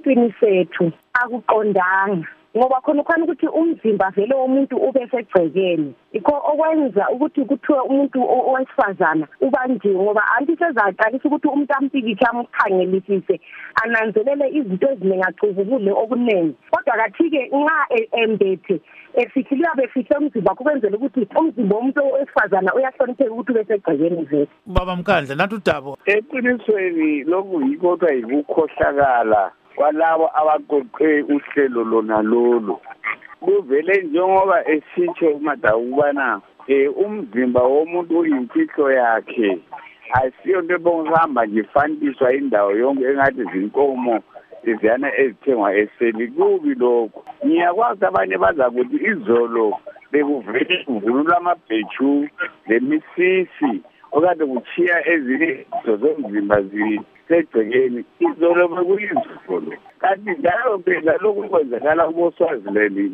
esintwini sethu akuqondanga ngoba khona ukuthi umzimba vele womuntu ube segcekeni ikho okwenza ukuthi kuthiwe umuntu owesifazana ubanje ngoba anti sezaqalisa ukuthi umuntu ampikishe amkhangelisise ananzelele izinto ezinengacubukule okuningi kodwa kathi-ke nxa embethe efihlile befihle umzimba kubenzela ukuthi umzimba womuntu owesifazana uyahlonipheka ukuthi ube segcekeni vele. Baba Mkandla nathi uDabo eqinisweni lokhu yikodwa yikukhohlakala kwalabo abaqoqe uhlelo lona lolu kuvele njengoba esitsho uMadawu ukubana umzimba womuntu uyimfihlo yakhe asiyo into ebongihamba nje ifantiswa indawo yonke engathi zinkomo iziyana ezithengwa eseli kubi lokho. Ngiyakwazi abanye bazakuthi izolo bekuvele kuvunulwa amabheju lemisisi okade kuchiya ezinye zomzimba segcekeni izolo bekuyizolo kanti njalo phela lokhu kwenzakala kuboSwaziland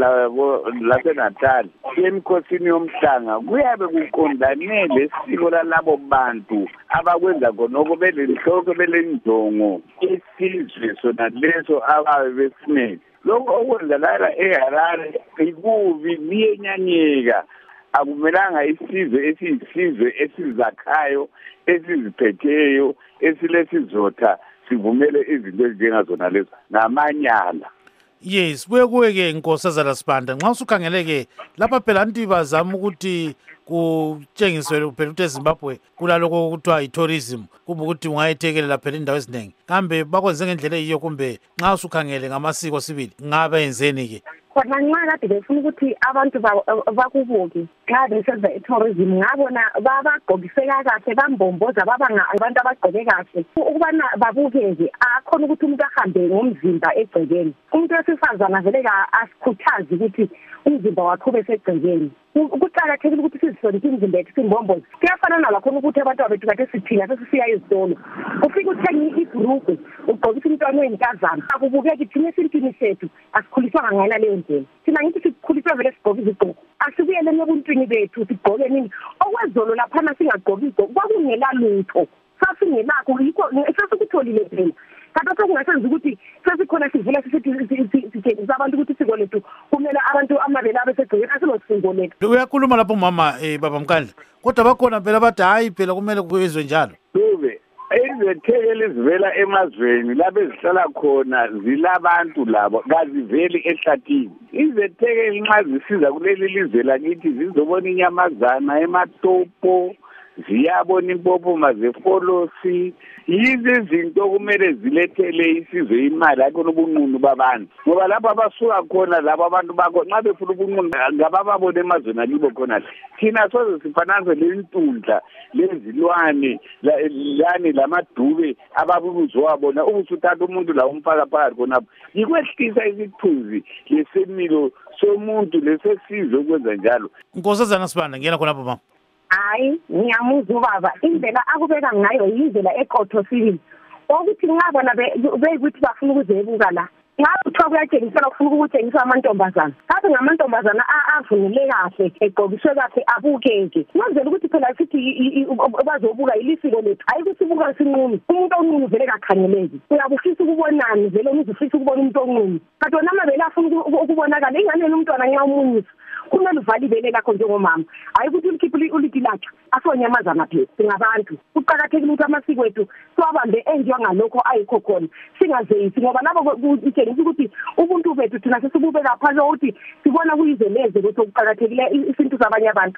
laseNatal emkhosini yomhlanga kuyabe kuqondane lesiko lalabo bantu abakwenza khonoko belenhloko belenjongo isizwe sona leso ababe besinele. Lokho okwenzakala eHarare ikubi liyenyanyeka akumelanga isizwe esiyisizwe esizakhayo esiziphetheyo esilesizotha sivumele izinto ezinjengazona lezo namanyala. Yes, kuye Nkosazana Sibanda nxa usukhangeleke lapha phela anti bazama ukuthi kutshengiswe phela ukuthi eZimbabwe kulaloko kuthiwa yi-tourism kumbe ukuthi ungayethekelela phela indawo eziningi kambe bakwenze ngendlela eyiyo kumbe nxa usukhangele ngamasiko sibili ngabe yenzeni-ke? Khona nxa kade befuna ukuthi abantu bakubuke nxa besenza i-tourism ngabona babagqokiseka kahle bambomboza abantu abagqoke kahle ukubana babukeke akhona ukuthi umuntu ahambe ngomzimba egcekeni. Umuntu wesifazana vele asikhuthazi ukuthi umzimba wakhe ube segcekeni. Kuqakathekile ukuthi sizihloniphe imizimba yethu simbomboze. Kuyafana nalakhona ukuthi abantu abethu kade sithina sesisiya ezitolo ufike uthenga ibhurugwe ugqokisa umntwana oyinkazana akubukeki thina esintwini sethu asikhuliswanga ngayona leyo ndlela. Thina ngithi sikhuliswa vele sigqoke izigqoko asibuyeleni ebuntwini bethu sigqoke nini okwezolo laphana singagqoki izigqoko kwakungela lutho sasingelakho yikho sesikutholile phela kanti sokungasenza ukuthi sesikhona sivula sitshengisa abantu ukuthi isiko lethu kumele abantu amabele abesegcekeni asilosiko lethu. Uyakhuluma lapho mama Baba Mkandla kodwa bakhona phela bathi hayi phela kumele kuyezwe njalo. Izethekeli ezivela emazweni lapho ezihlala khona zilabantu labo kaziveli ehlathini. Izethekeli nxa zisiza kuleli lizwe lakithi zizobona inyamazana ematopo ziyabona impopoma zefolosi yizi izinto kumele zilethele isizwe imali akho ubunqunu babantu ngoba lapha basuka khona labo abantu bakho nxa befuna ubunqunu ngabababona emazweni akibo khona thina soze sifananise lentundla lezilwane lani lamadube ababubuzo wabona ubusuthatha umuntu la umfaka phakathi khonapho yikwehlisa isithunzi lesemilo somuntu lesesizwe ukwenza njalo. Nkosazana Sibanda ngiyena khonapho mama. Hayi ngiyamuzwa ubaba indlela akubeka ngayo yindlela eqotho sibili ukuthi ngabona bekuthi bafuna ukuzebuka la ngakuthiwa kuyatshengisela ufuna ukutshengisa amantombazana kabe ngamantombazana avunule kahle egqokiswe kahle abukeke kwenzela ukuthi phela sithi bazobuka ilisiko lethu hayi ukuthi buka sinqunu umuntu onqunu vele kakhangeleki uyabufisa ukubonani vele uzufisa ukubona umuntu onqunu kanti wona amabele afuna ukubonakala ingane nomntwana ngiyamunyisa kumele uvale ibele lakho njengomama hayi ukuthi ulikhiphe ulithi lakhe asonyamazana phela singabantu kuqakathekile ukuthi amasiko ethu siwabambe enziwa ngalokho ayikho khona singazeyisi ngoba labo kutshengisa ukuthi ubuntu bethu thina sesibubeka phansi ukuthi sibona kuyizwe leze ukuthi okuqakathekile isintu zabanye abantu.